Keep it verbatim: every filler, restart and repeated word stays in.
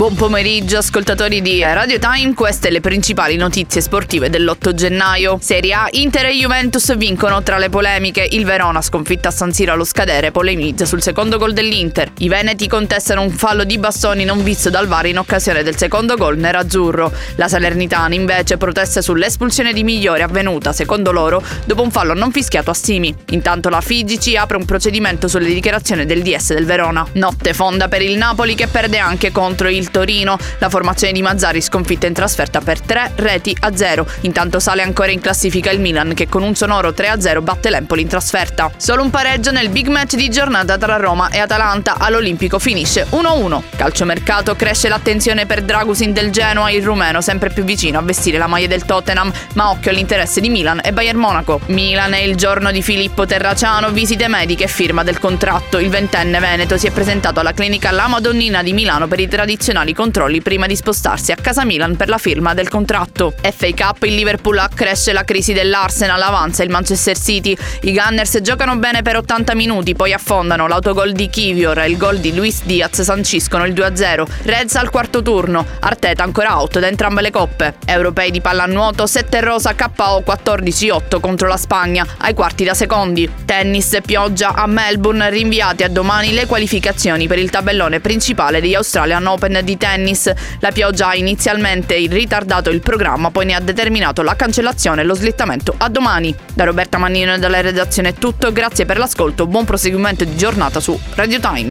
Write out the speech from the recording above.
Buon pomeriggio ascoltatori di Radio Time, queste le principali notizie sportive dell'otto gennaio. Serie A, Inter e Juventus vincono. Tra le polemiche, il Verona, sconfitta a San Siro allo scadere, polemizza sul secondo gol dell'Inter. I veneti contestano un fallo di Bastoni non visto dal V A R in occasione del secondo gol nerazzurro. La Salernitana invece protesta sull'espulsione di Migliore avvenuta, secondo loro, dopo un fallo non fischiato a Simi. Intanto la F I G C apre un procedimento sulle dichiarazioni del D S del Verona. Notte fonda per il Napoli che perde anche contro il Torino. La formazione di Mazzarri sconfitta in trasferta per tre reti a zero. Intanto sale ancora in classifica il Milan che con un sonoro tre a zero batte l'Empoli in trasferta. Solo un pareggio nel big match di giornata tra Roma e Atalanta, all'Olimpico finisce uno a uno. Calciomercato, cresce l'attenzione per Dragusin del Genoa, il rumeno sempre più vicino a vestire la maglia del Tottenham, ma occhio all'interesse di Milan e Bayern Monaco. Milan è il giorno di Filippo Terraciano, visite mediche e firma del contratto. Il ventenne veneto si è presentato alla clinica La Madonnina di Milano per i tradizionali controlli prima di spostarsi a casa Milan per la firma del contratto. F A Cup, il Liverpool accresce la crisi dell'Arsenal, avanza il Manchester City. I Gunners giocano bene per ottanta minuti, poi affondano. L'autogol di Kivior e il gol di Luis Diaz sanciscono il due a zero. Reds al quarto turno, Arteta ancora out da entrambe le coppe. Europei di pallanuoto, sette rosa K O quattordici otto contro la Spagna, ai quarti da secondi. Tennis, pioggia a Melbourne, rinviate a domani le qualificazioni per il tabellone principale degli Australian Open di tennis. La pioggia ha inizialmente ritardato il programma, poi ne ha determinato la cancellazione e lo slittamento a domani. Da Roberta Mannino e dalla redazione è tutto, grazie per l'ascolto, buon proseguimento di giornata su Radio Time.